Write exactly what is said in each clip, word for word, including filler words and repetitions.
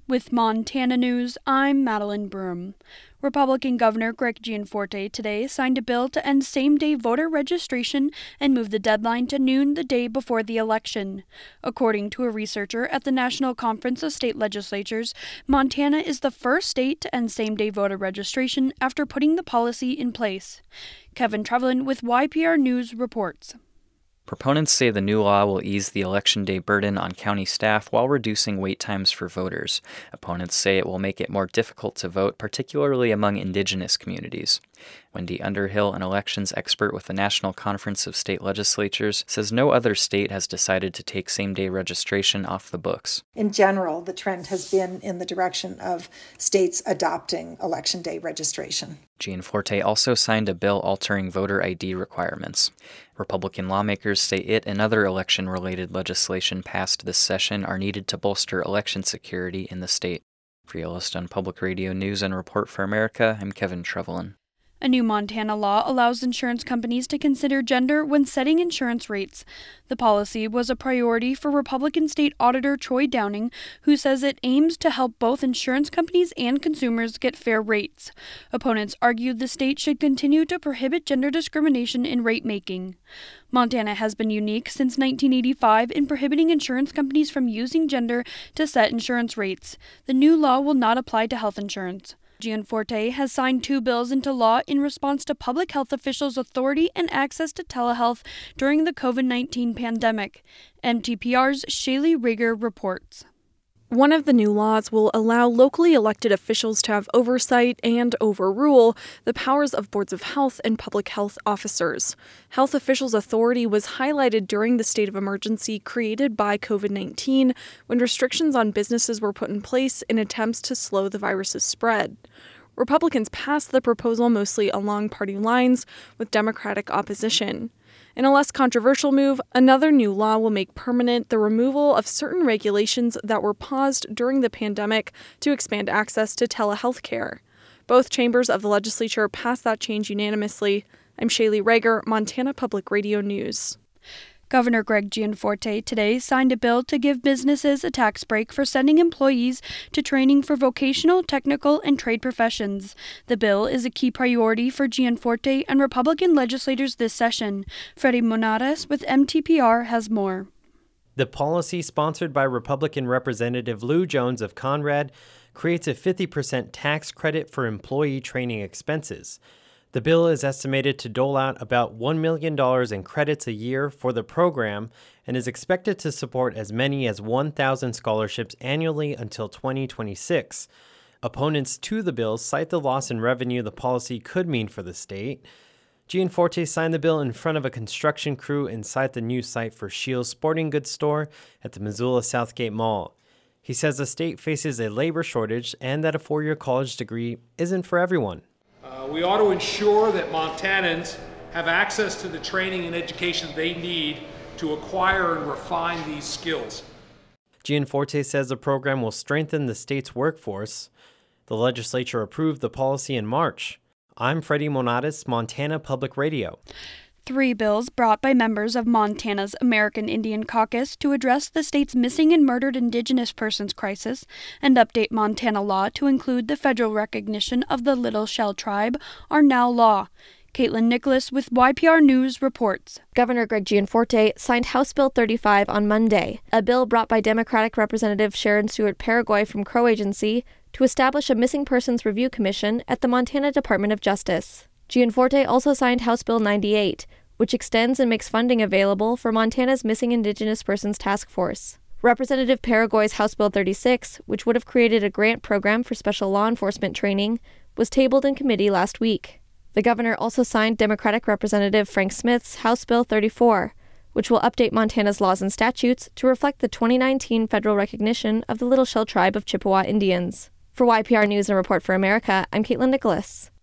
With Montana News, I'm Madeline Broom. Republican Governor Greg Gianforte today signed a bill to end same-day voter registration and move the deadline to noon the day before the election. According to a researcher at the National Conference of State Legislatures, Montana is the first state to end same-day voter registration after putting the policy in place. Kevin Trevelyan with Y P R News reports. Proponents say the new law will ease the election day burden on county staff while reducing wait times for voters. Opponents say it will make it more difficult to vote, particularly among indigenous communities. Wendy Underhill, an elections expert with the National Conference of State Legislatures, says no other state has decided to take same-day registration off the books. In general, the trend has been in the direction of states adopting election day registration. Gianforte also signed a bill altering voter I D requirements. Republican lawmakers say it and other election-related legislation passed this session are needed to bolster election security in the state. For Yellowstone Public Radio News and Report for America, I'm Kevin Trevelyan. A new Montana law allows insurance companies to consider gender when setting insurance rates. The policy was a priority for Republican State Auditor Troy Downing, who says it aims to help both insurance companies and consumers get fair rates. Opponents argued the state should continue to prohibit gender discrimination in rate making. Montana has been unique since nineteen eighty-five in prohibiting insurance companies from using gender to set insurance rates. The new law will not apply to health insurance. Gianforte has signed two bills into law in response to public health officials' authority and access to telehealth during the covid nineteen pandemic. M T P R's Shaylee Rager reports. One of the new laws will allow locally elected officials to have oversight and overrule the powers of boards of health and public health officers. Health officials' authority was highlighted during the state of emergency created by covid nineteen, when restrictions on businesses were put in place in attempts to slow the virus's spread. Republicans passed the proposal mostly along party lines, with Democratic opposition. In a less controversial move, another new law will make permanent the removal of certain regulations that were paused during the pandemic to expand access to telehealth care. Both chambers of the legislature passed that change unanimously. I'm Shaylee Rager, Montana Public Radio News. Governor Greg Gianforte today signed a bill to give businesses a tax break for sending employees to training for vocational, technical, and trade professions. The bill is a key priority for Gianforte and Republican legislators this session. Freddie Monares with M T P R has more. The policy, sponsored by Republican Representative Lou Jones of Conrad, creates a fifty percent tax credit for employee training expenses. The bill is estimated to dole out about one million dollars in credits a year for the program and is expected to support as many as one thousand scholarships annually until twenty twenty-six. Opponents to the bill cite the loss in revenue the policy could mean for the state. Gianforte signed the bill in front of a construction crew inside the new site for Scheels Sporting Goods store at the Missoula Southgate Mall. He says the state faces a labor shortage and that a four-year college degree isn't for everyone. Uh, we ought to ensure that Montanans have access to the training and education they need to acquire and refine these skills. Gianforte says the program will strengthen the state's workforce. The legislature approved the policy in March. I'm Freddie Monatis, Montana Public Radio. Three bills brought by members of Montana's American Indian Caucus to address the state's missing and murdered Indigenous persons crisis and update Montana law to include the federal recognition of the Little Shell Tribe are now law. Caitlin Nicholas with Y P R News reports. Governor Greg Gianforte signed House Bill thirty-five on Monday, a bill brought by Democratic Representative Sharon Stewart Paraguay from Crow Agency to establish a Missing Persons Review Commission at the Montana Department of Justice. Gianforte also signed House Bill ninety-eight, which extends and makes funding available for Montana's Missing Indigenous Persons Task Force. Representative Paraguay's House Bill thirty-six, which would have created a grant program for special law enforcement training, was tabled in committee last week. The governor also signed Democratic Representative Frank Smith's House Bill thirty-four, which will update Montana's laws and statutes to reflect the twenty nineteen federal recognition of the Little Shell Tribe of Chippewa Indians. For Y P R News and Report for America, I'm Caitlin Nicholas.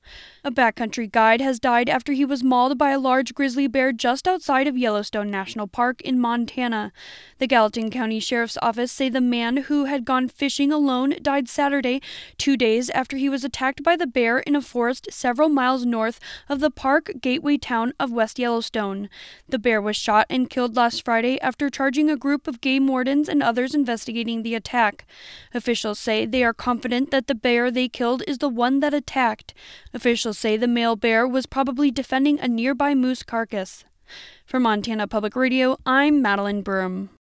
A backcountry guide has died after he was mauled by a large grizzly bear just outside of Yellowstone National Park in Montana. The Gallatin County Sheriff's Office say the man who had gone fishing alone died Saturday, two days after he was attacked by the bear in a forest several miles north of the park gateway town of West Yellowstone. The bear was shot and killed last Friday after charging a group of game wardens and others investigating the attack. Officials say they are confident that the bear they killed is the one that attacked. Officials say the male bear was probably defending a nearby moose carcass. For Montana Public Radio, I'm Madeline Broom.